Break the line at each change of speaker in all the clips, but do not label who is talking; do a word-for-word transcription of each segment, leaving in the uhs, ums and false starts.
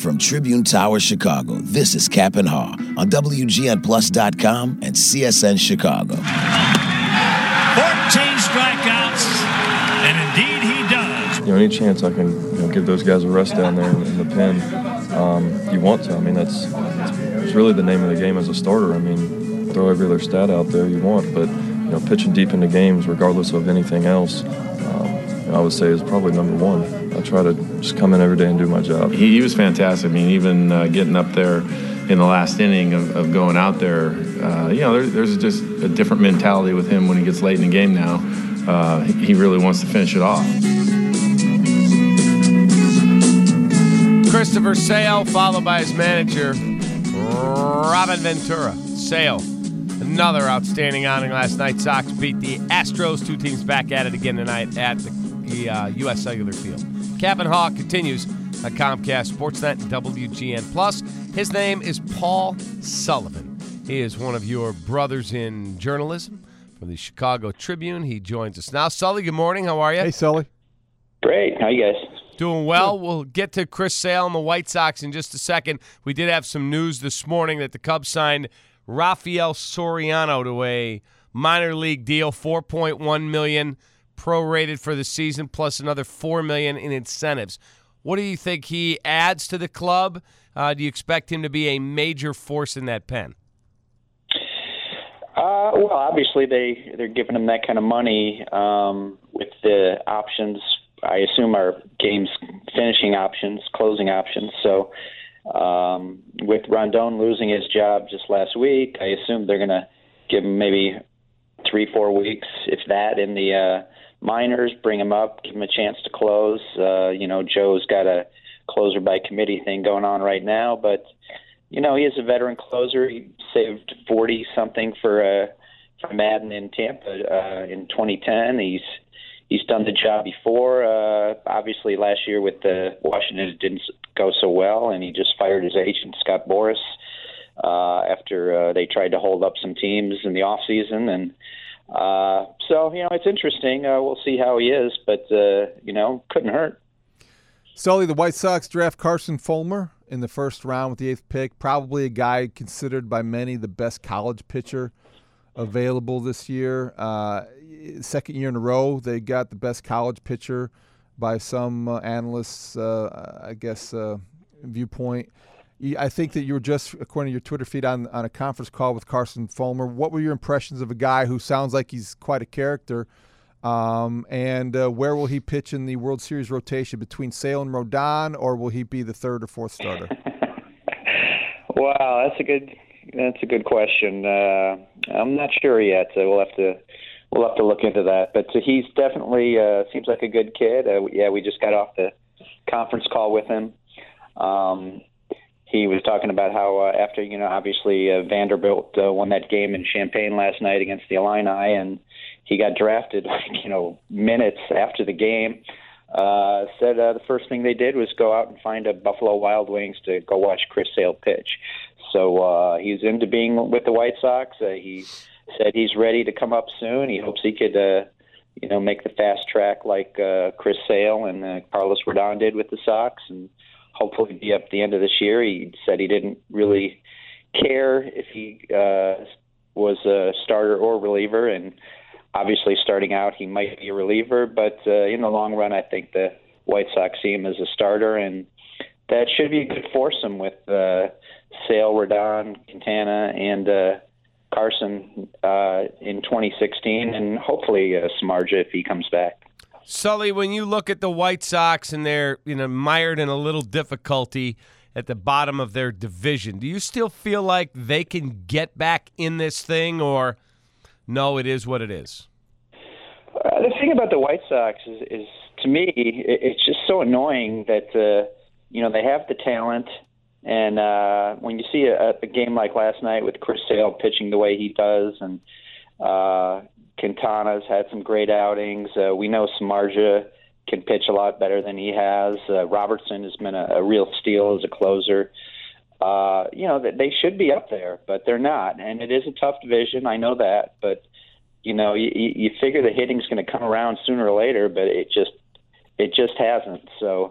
From Tribune Tower, Chicago, this is Cap and Haw on W G N Plus dot com and C S N Chicago.
fourteen strikeouts, and indeed he does.
You know, any chance I can, you know, give those guys a rest down there in, in the pen, um, you want to. I mean, that's it's really the name of the game as a starter. I mean, throw every other stat out there you want, but you know, pitching deep into games, regardless of anything else, um, you know, I would say is probably number one. I try to just come in every day and do my job.
He, he was fantastic. I mean, even uh, getting up there in the last inning of, of going out there, uh, you know, there, there's just a different mentality with him when he gets late in the game now. Uh, he really wants to finish it off.
Christopher Sale, followed by his manager, Robin Ventura. Sale, another outstanding outing last night. Sox beat the Astros. Two teams back at it again tonight at the, the uh, U S Cellular Field. Cap and Haw continues on Comcast Sportsnet and W G N Plus. His name is Paul Sullivan. He is one of your brothers in journalism from the Chicago Tribune. He joins us now. Sully, good morning. How are you?
Hey, Sully.
Great. How you guys?
Doing well. We'll get to Chris Sale and the White Sox in just a second. We did have some news this morning that the Cubs signed Rafael Soriano to a minor league deal, four point one million dollars prorated for the season, plus another four million dollars in incentives. What do you think he adds to the club? Uh, do you expect him to be a major force in that pen?
Uh, well, obviously they they're giving him that kind of money um, with the options. I assume are games finishing options, closing options. So um, with Rondon losing his job just last week, I assume they're going to give him maybe three, four weeks, if that, in the uh, minors, bring him up, give him a chance to close. Uh, you know, Joe's got a closer by committee thing going on right now, but, you know, he is a veteran closer. He saved forty-something for, uh, for Madden in Tampa uh, in twenty ten. He's He's done the job before. Uh, obviously, last year with the Washington, it didn't go so well, and he just fired his agent, Scott Boras, uh, after uh, they tried to hold up some teams in the offseason. And uh, so, you know, it's interesting. Uh, we'll see how he is, but, uh, you know, couldn't hurt.
Sully, the White Sox draft Carson Fulmer in the first round with the eighth pick, probably a guy considered by many the best college pitcher available this year. Uh, second year in a row, they got the best college pitcher by some uh, analysts, uh, I guess, uh, viewpoint. I think that you were just, according to your Twitter feed, on, on a conference call with Carson Fulmer. What were your impressions of a guy who sounds like he's quite a character? Um, and uh, where will he pitch in the World Series rotation, between Sale and Rodon, or will he be the third or fourth starter?
Wow, that's a good that's a good question. Uh, I'm not sure yet. So we'll have to we'll have to look into that. But he's definitely uh, seems like a good kid. Uh, yeah, we just got off the conference call with him. Um, he was talking about how uh, after, you know, obviously uh, Vanderbilt uh, won that game in Champaign last night against the Illini, and he got drafted, like, you know, minutes after the game. Uh, said uh, the first thing they did was go out and find a Buffalo Wild Wings to go watch Chris Sale pitch. So uh, he's into being with the White Sox. Uh, he said he's ready to come up soon. He hopes he could, uh, you know, make the fast track like uh, Chris Sale and uh, Carlos Rodon did with the Sox, and hopefully be up at the end of this year. He said he didn't really care if he uh, was a starter or reliever, and obviously starting out he might be a reliever, but uh, in the long run I think the White Sox see him as a starter, and that should be a good foursome with uh, Sale, Rodon, Quintana, and uh, Carson uh, in twenty sixteen, and hopefully uh, Samardzija if he comes back.
Sully, when you look at the White Sox and they're, you know, mired in a little difficulty at the bottom of their division, do you still feel like they can get back in this thing, or no, it is what it is?
Uh, the thing about the White Sox is, is to me, it, it's just so annoying that, uh, you know, they have the talent, and uh, when you see a, a game like last night with Chris Sale pitching the way he does, and uh, Quintana's had some great outings. Uh, we know Samardzija can pitch a lot better than he has. Uh, Robertson has been a, a real steal as a closer. Uh, you know, they should be up there, but they're not. And it is a tough division. I know that. But, you know, you, you figure the hitting's going to come around sooner or later, but it just it just hasn't. So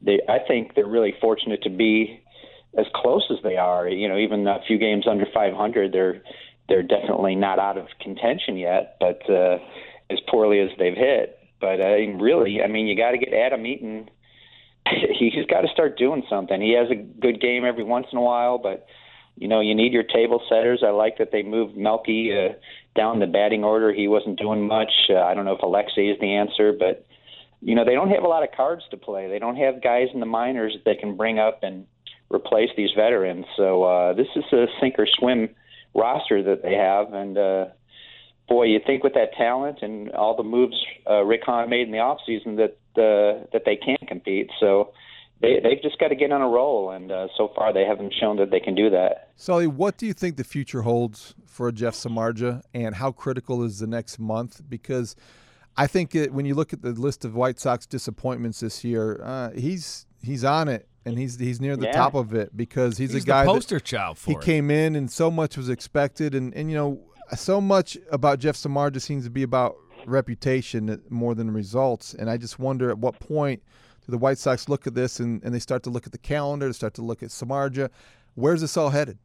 they, I think they're really fortunate to be as close as they are. You know, even a few games under five hundred, they're they're definitely not out of contention yet, but uh, as poorly as they've hit. But uh, really, I mean, you got to get Adam Eaton. He's got to start doing something. He has a good game every once in a while, but you know, you need your table setters. I like that they moved Melky uh, down the batting order. He wasn't doing much. Uh, I don't know if Alexei is the answer, but, you know, they don't have a lot of cards to play. They don't have guys in the minors that can bring up and replace these veterans. So uh, this is a sink-or-swim roster that they have. And, uh, boy, you think with that talent and all the moves uh, Rick Hahn made in the offseason that, uh, that they can compete. So They, they've just got to get on a roll, and uh, so far they haven't shown that they can do that.
Sully, what do you think the future holds for Jeff Samardzija, and how critical is the next month? Because I think it, when you look at the list of White Sox disappointments this year, uh, he's he's on it, and he's he's near the
yeah.
top of it because he's,
he's
a guy
the poster
that
child for
he
it.
came in and so much was expected, and, and you know so much about Jeff Samardzija seems to be about reputation more than results, and I just wonder at what point do the White Sox look at this and, and they start to look at the calendar, they start to look at Samardzija. Where's this all headed?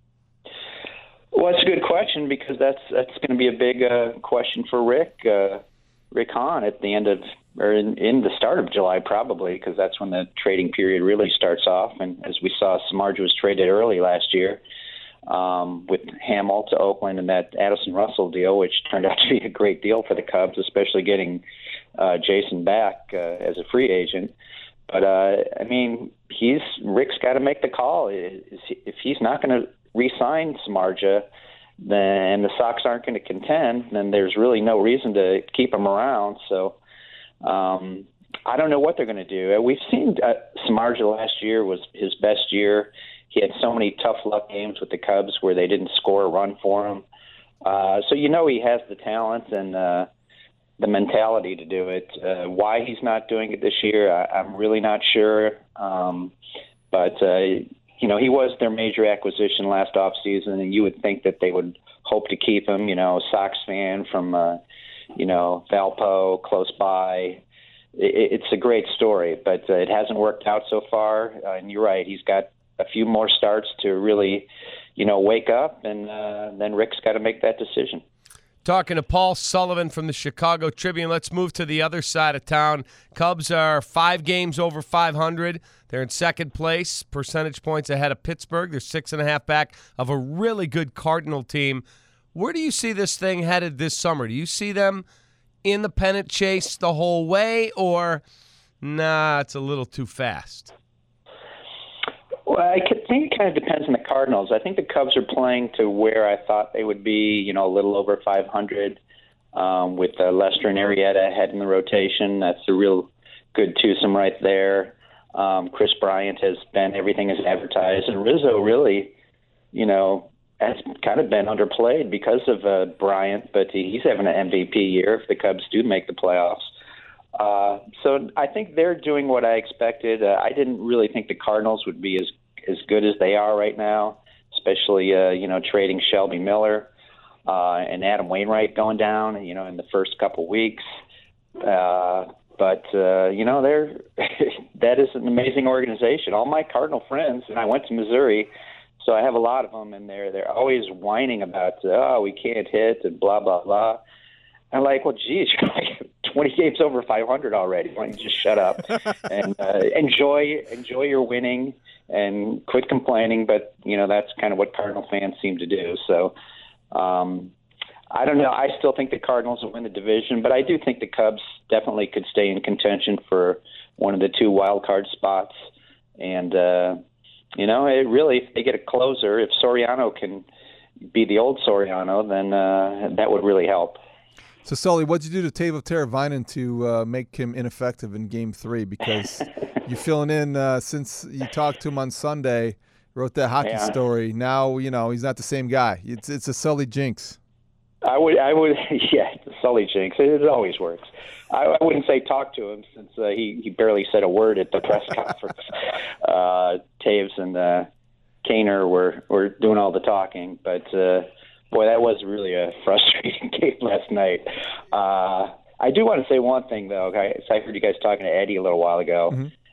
Well, that's a good question because that's that's going to be a big uh, question for Rick uh, Rick Hahn at the end of or in, in the start of July probably, because that's when the trading period really starts off. And as we saw, Samardzija was traded early last year um, with Hamill to Oakland and that Addison Russell deal, which turned out to be a great deal for the Cubs, especially getting Uh, Jason back uh, as a free agent. But, uh, I mean, he's Rick's got to make the call. Is he, if he's not going to re-sign Samardzija, then the Sox aren't going to contend, then there's really no reason to keep him around. So um, I don't know what they're going to do. We've seen uh, Samardzija last year was his best year. He had so many tough luck games with the Cubs where they didn't score a run for him. Uh, so you know he has the talent and uh, the mentality to do it. Uh, why he's not doing it this year, I, I'm really not sure. Um, but, uh, you know, he was their major acquisition last offseason, and you would think that they would hope to keep him. You know, Sox fan from, uh, you know, Valpo, close by. It, it's a great story, but uh, it hasn't worked out so far. Uh, and you're right, he's got a few more starts to really, you know, wake up, and uh, then Rick's got to make that decision.
Talking to Paul Sullivan from the Chicago Tribune. Let's move to the other side of town. Cubs are five games over five hundred. They're in second place, percentage points ahead of Pittsburgh. They're six and a half back of a really good Cardinal team. Where do you see this thing headed this summer? Do you see them in the pennant chase the whole way, or nah, it's a little too fast?
Well, I think it kind of depends on the Cardinals. I think the Cubs are playing to where I thought they would be, you know, a little over five hundred um, with uh, Lester and Arrieta ahead in the rotation. That's a real good twosome right there. Um, Chris Bryant has been everything as advertised. And Rizzo really, you know, has kind of been underplayed because of uh, Bryant, but he's having an M V P year if the Cubs do make the playoffs. Uh, so I think they're doing what I expected. Uh, I didn't really think the Cardinals would be as as good as they are right now, especially uh, you know trading Shelby Miller uh, and Adam Wainwright going down, you know, in the first couple weeks. Uh, but uh, you know, they're that is an amazing organization. All my Cardinal friends, and I went to Missouri, so I have a lot of them in there. They're always whining about oh we can't hit and blah blah blah. I'm like, well, geez, you're like twenty games over five hundred already. Why don't you just shut up and uh, enjoy enjoy your winning and quit complaining? But, you know, that's kind of what Cardinal fans seem to do. So um, I don't know. I still think the Cardinals will win the division, but I do think the Cubs definitely could stay in contention for one of the two wild card spots. And, uh, you know, it really, if they get a closer, if Soriano can be the old Soriano, then uh, that would really help.
So, Sully, what'd you do to Teuvo Teravainen to uh, make him ineffective in Game Three? Because you're filling in uh, since you talked to him on Sunday, wrote that hockey
yeah.
story. Now you know he's not the same guy. It's it's a Sully jinx.
I would, I would, yeah, the Sully jinx. It, it always works. I, I wouldn't say talk to him since uh, he he barely said a word at the press conference. uh, Taves and uh, Kaner were were doing all the talking, but. Uh, Boy, that was really a frustrating game last night. Uh, I do want to say one thing, though. Okay? So I heard you guys talking to Eddie a little while ago.
Mm-hmm.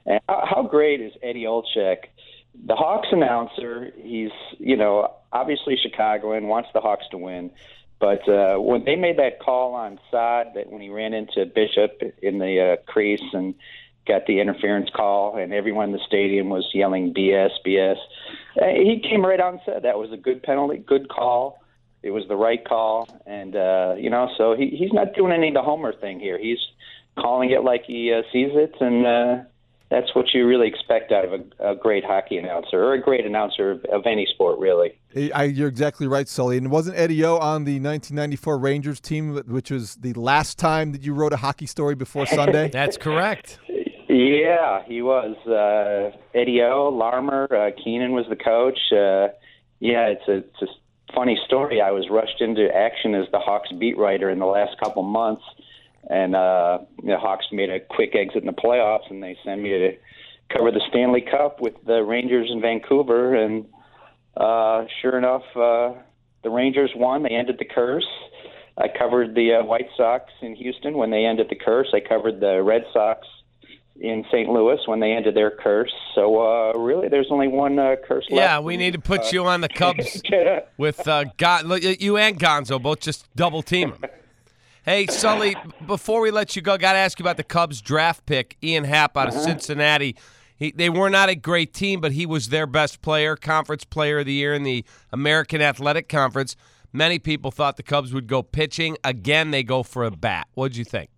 And how how great is Eddie Olczyk? The Hawks announcer, he's, you know, obviously Chicagoan, wants the Hawks to win. But uh, when they made that call on Saad, that when he ran into Bishop in the uh, crease and got the interference call, and everyone in the stadium was yelling B S, B S, uh, he came right out and said that was a good penalty, good call. It was the right call. And, uh, you know, so he, he's not doing any of the Homer thing here. He's calling it like he uh, sees it, and uh, that's what you really expect out of a, a great hockey announcer, or a great announcer of, of any sport, really.
I, you're exactly right, Sully. And wasn't Eddie O on the nineteen ninety-four Rangers team, which was the last time that you wrote a hockey story before Sunday?
That's correct.
Yeah, he was. Uh, Eddie O, Larmer, uh, Keenan was the coach. Uh, yeah, it's a, it's a funny story. I was rushed into action as the Hawks beat writer in the last couple months. And uh, the Hawks made a quick exit in the playoffs, and they sent me to cover the Stanley Cup with the Rangers in Vancouver. And uh, sure enough, uh, the Rangers won. They ended the curse. I covered the uh, White Sox in Houston when they ended the curse. I covered the Red Sox in Saint Louis when they ended their curse. So uh, really, there's only one uh, curse left.
Yeah, we need to put uh, you on the Cubs with uh, Gon- you and Gonzo, both just double team them. Hey, Sully, before we let you go, got to ask you about the Cubs draft pick, Ian Happ out of uh-huh. Cincinnati. He, they were not a great team, but he was their best player, conference player of the year in the American Athletic Conference. Many people thought the Cubs would go pitching. Again, they go for a bat. What'd you think?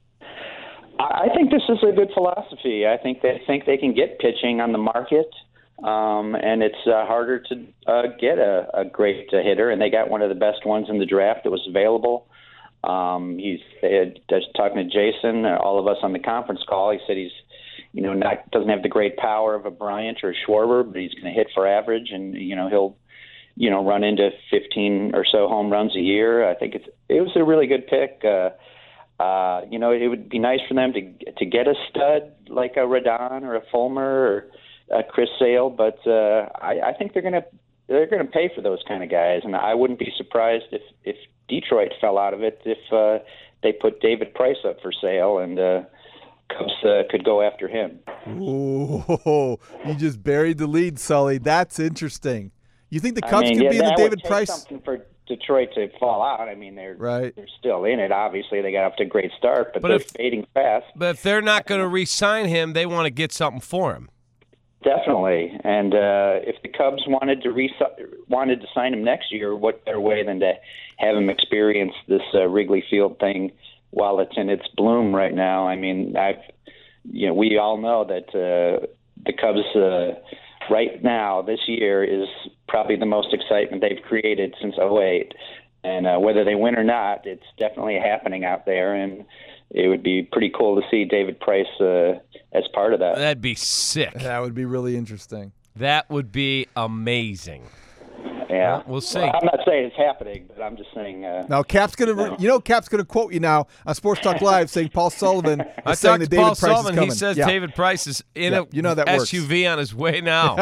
I think this is a good philosophy. I think they think they can get pitching on the market, um, and it's uh, harder to uh, get a, a great uh, hitter, and they got one of the best ones in the draft that was available. Um, he's they had, just talking to Jason, uh, all of us on the conference call. He said he's, you know, not doesn't have the great power of a Bryant or a Schwarber, but he's going to hit for average, and you know he'll, you know, run into fifteen or so home runs a year. I think it's it was a really good pick. Uh, uh, you know, it would be nice for them to to get a stud like a Rodon or a Fulmer or a Chris Sale, but uh, I, I think they're going to they're going to pay for those kind of guys, and I wouldn't be surprised if if Detroit fell out of it if uh, they put David Price up for sale, and uh, Cubs uh, could go after him.
Ooh, you just buried the lead, Sully. That's interesting. You think the Cubs
I mean,
could
yeah,
be in the
that
David
would take
Price?
Something for Detroit to fall out. I mean, they're
right.
they're still in it. Obviously, they got off to a great start, but,
but
they're
if,
fading fast.
But if they're not going to re-sign him, they want to get something for him.
Definitely, and uh, if the Cubs wanted to re- wanted to sign him next year, what better way than to have him experience this uh, Wrigley Field thing while it's in its bloom right now? I mean, I've you know we all know that uh, the Cubs uh, right now this year is probably the most excitement they've created since oh eight, and uh, whether they win or not, it's definitely happening out there, and it would be pretty cool to see David Price uh, as part of that.
That'd be sick.
That would be really interesting.
That would be amazing.
Yeah,
well, we'll see.
Well, I'm not saying it's happening, but I'm just saying. Uh,
now, Cap's gonna, no. you know, Cap's gonna quote you now on Sports Talk Live, saying Paul Sullivan is
I
saying that David
Paul
Price
Sullivan,
is coming.
He says
yeah.
David Price is in
yeah,
a
you know that
S U V
works.
on his way now.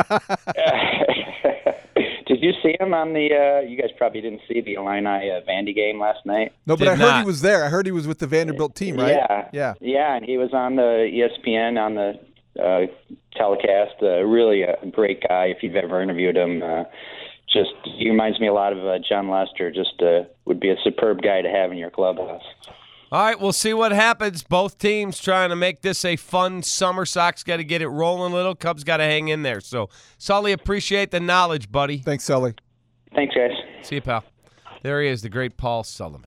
Did you see him on the? Uh, you guys probably didn't see the Illini uh, Vandy game last night.
No, but
Did
I heard
not.
he was there. I heard he was with the Vanderbilt team, right?
Yeah,
yeah,
yeah, and he was on the E S P N on the uh, telecast. Uh, really a great guy. If you've ever interviewed him, uh, just he reminds me a lot of uh, John Lester. Just uh, would be a superb guy to have in your clubhouse.
All right, we'll see what happens. Both teams trying to make this a fun summer. Sox got to get it rolling a little. Cubs got to hang in there. So, Sully, appreciate the knowledge, buddy.
Thanks, Sully.
Thanks, guys.
See you, pal. There he is, the great Paul Sullivan.